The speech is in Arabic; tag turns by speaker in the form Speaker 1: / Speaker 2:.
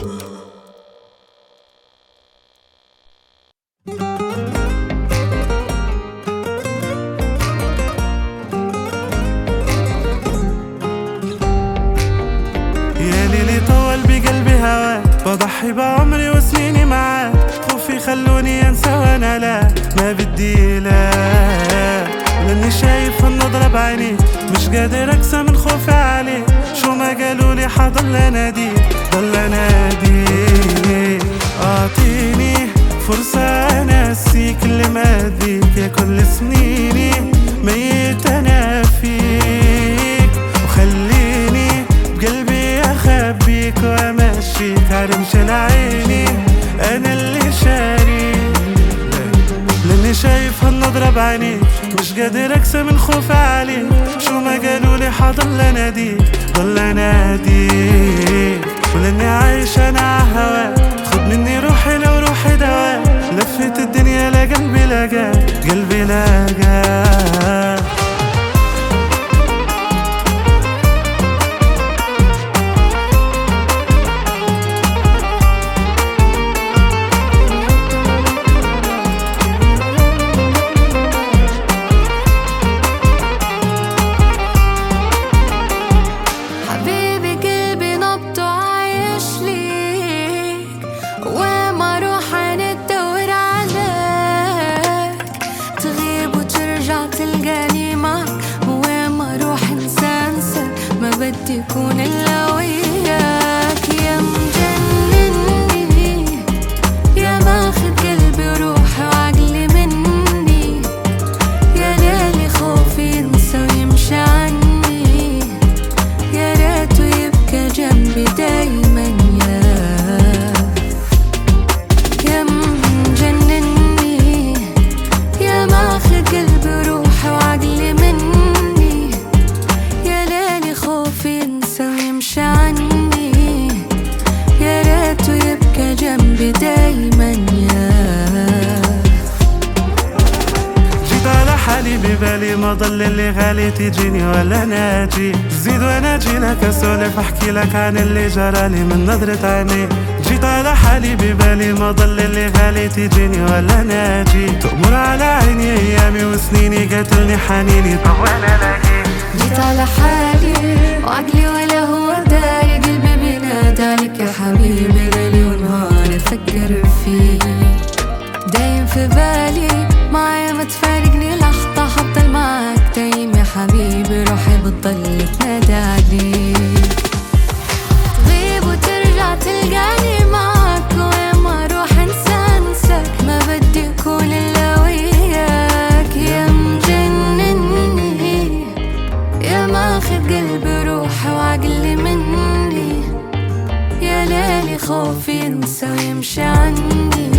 Speaker 1: يا ليلي طول بقلبي هواك، بضحي بعمري وسنيني معاك، خوفي خلوني انسى وانا لا ما بدي لا، لاني شايف النظرة بعينيك مش قادر اكسى من خوفي عليك، شو ما قالولي حضل اناديك ضل اناديك، اعطيني فرصة انسيك اللي ماذيك يا كل سنيني ميت انا فيك، وخليني بقلبي اخبيك وامشيك عرمش العيني انا اللي شاريك، لاني شايف هالنظرة بعينيك مش قادر اكسى من خوفي عليك، شو ما قالولي حضل اناديك ضل اناديك، ولاني عايش انا عهواك خد مني روحي لو روحي دواك، لفت الدنيا لقلبي لقاك قلبي لقاك.
Speaker 2: تلقاني معك وين ما اروح انسى انسى ما بدي اكون الا وياك، يا مجنني يا ماخذ قلبي وروحي وعقلي مني، يا ليلي خوفي ينسى ويمشي عني، يا ريته يبقى جنبي دايما يا مجنني يا ماخذ قلبي وروحي وعقلي مني، يا ليلي خوفي ينسى ويمشي عني، يا ريته يبقى جنبي دايما
Speaker 1: جيت على حالي ببالي ما ضل اللي غالي تجيني ولا ناجي، زيد وانا اجي لك اسولف احكي لك عن اللي جرالي من نظرة عيني، جيت على حالي ببالي ما ضل اللي غالي تجيني ولا ناجي، تأمر على عيني ايامي وسنيني قاتلني حنيني طب وانا لاقي،
Speaker 2: جيت على حالي وعقلي ولا هو داري، قلبي بينادالك يا حبيبي ليلي ونهار افكر فيك، دايم في بالي معايا ما تفارقني لحظة حضل معاك دايم يا حبيبي، روحي بتضل تنادى عليك، تغيب وترجع تلقاني معك وين ما اروح انسى انساك ما بدي اكون الا وياك، يا مجنني يا ماخذ قلبي وروحي وعقلي مني، يا ليلي خوفي ينسى ويمشي عني،